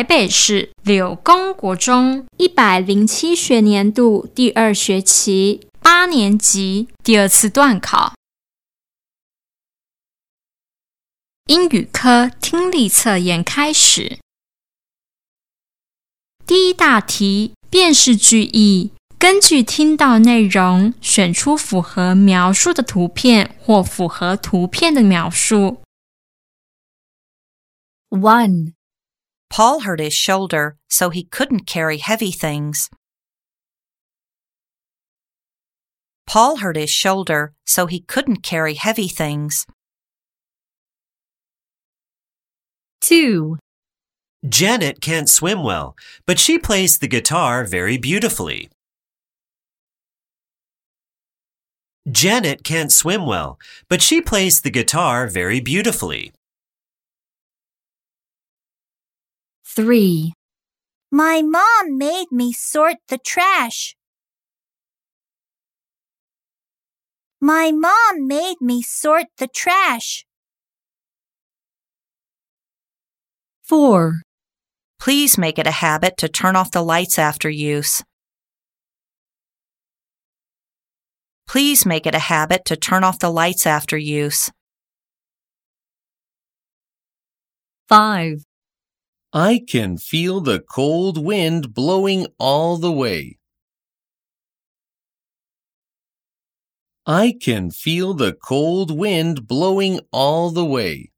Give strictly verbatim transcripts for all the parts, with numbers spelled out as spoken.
台北市柳工国中一百零七学年度第二学期八年级第二次段考。英语科听力测验开始。第一大题，辨识句意，根据听到内容，选出符合描述的图片或符合图片的描述。 one. Paul hurt his shoulder, so he couldn't carry heavy things. Paul hurt his shoulder, so he couldn't carry heavy things. two. Janet can't swim well, but she plays the guitar very beautifully. Janet can't swim well, but she plays the guitar very beautifully. three. My mom made me sort the trash. My mom made me sort the trash. four. Please make it a habit to turn off the lights after use. Please make it a habit to turn off the lights after use. five. I can feel the cold wind blowing all the way. I can feel the cold wind blowing all the way.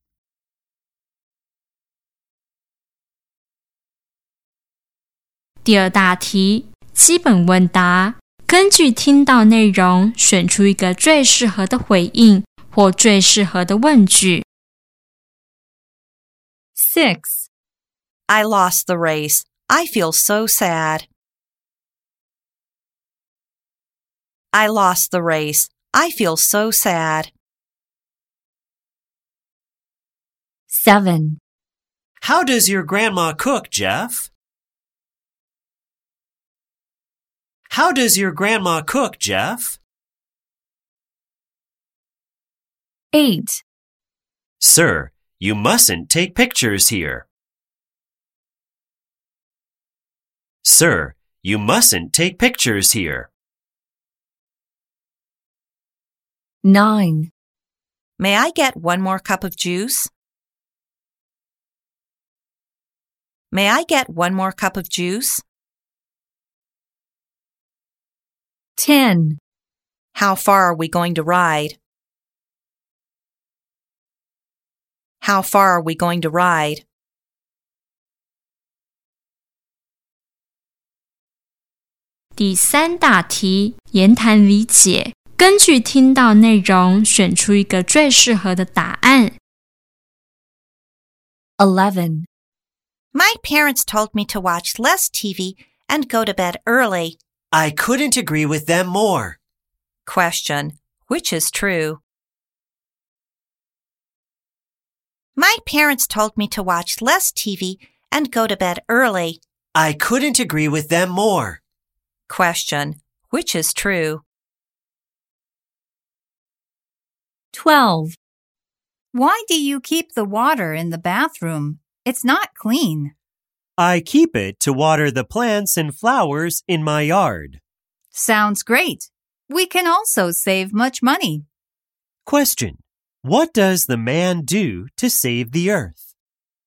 第二大题，基本问答，根据听到内容，选出一个最适合的回应或最适合的问句。 six. I lost the race. I feel so sad. I lost the race. I feel so sad. seven. How does your grandma cook, Jeff? How does your grandma cook, Jeff? eight. Sir, you mustn't take pictures here. Sir, you mustn't take pictures here. nine. May I get one more cup of juice? May I get one more cup of juice? ten. How far are we going to ride? How far are we going to ride? 第三大题，言谈理解，根据听到内容，选出一个最适合的答案。 eleven. My parents told me to watch less T V and go to bed early. I couldn't agree with them more. Question. Which is true? My parents told me to watch less T V and go to bed early. I couldn't agree with them more. Question. Which is true? twelve. Why do you keep the water in the bathroom? It's not clean. I keep it to water the plants and flowers in my yard. Sounds great. We can also save much money. Question. What does the man do to save the earth?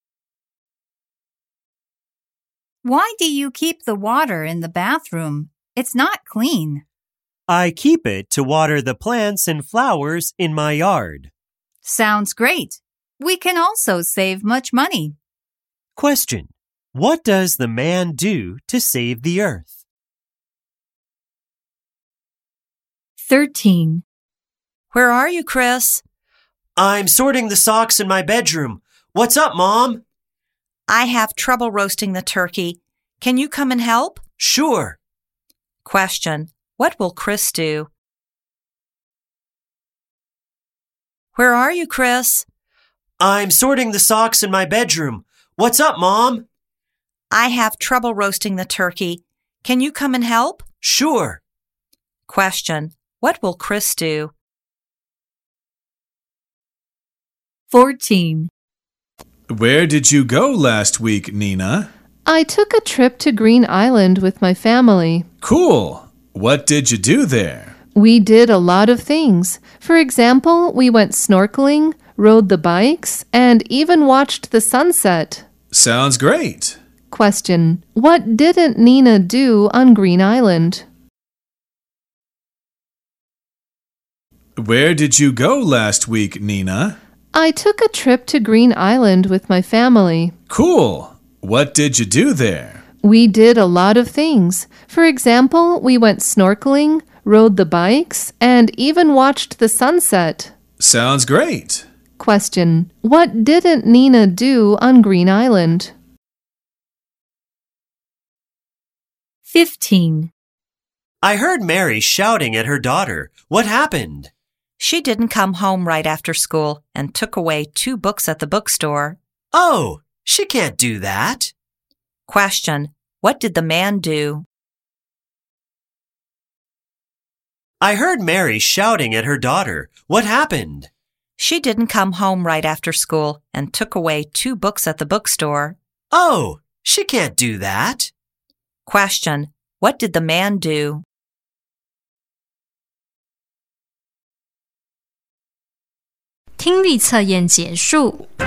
Why do you keep the water in the bathroom? It's not clean. I keep it to water the plants and flowers in my yard. Sounds great. We can also save much money. Question. What does the man do to save the earth? thirteen. Where are you, Chris? I'm sorting the socks in my bedroom. What's up, Mom? I have trouble roasting the turkey. Can you come and help? Sure. Question. What will Chris do? Where are you, Chris? I'm sorting the socks in my bedroom. What's up, Mom? I have trouble roasting the turkey. Can you come and help? Sure. Question. What will Chris do? fourteen. Where did you go last week, Nina? I took a trip to Green Island with my family. Cool. What did you do there? We did a lot of things. For example, we went snorkeling, rode the bikes, and even watched the sunset. Sounds great. Question: What didn't Nina do on Green Island? Where did you go last week, Nina? I took a trip to Green Island with my family. Cool. What did you do there? We did a lot of things. For example, we went snorkeling, rode the bikes, and even watched the sunset. Sounds great. Question: What didn't Nina do on Green Island? fifteen. I heard Mary shouting at her daughter. What happened? She didn't come home right after school and took away two books at the bookstore. Oh, she can't do that. Question: What did the man do? I heard Mary shouting at her daughter. What happened? She didn't come home right after school and took away two books at the bookstore. Oh, she can't do that. Question: What did the man do? 听力测验结束。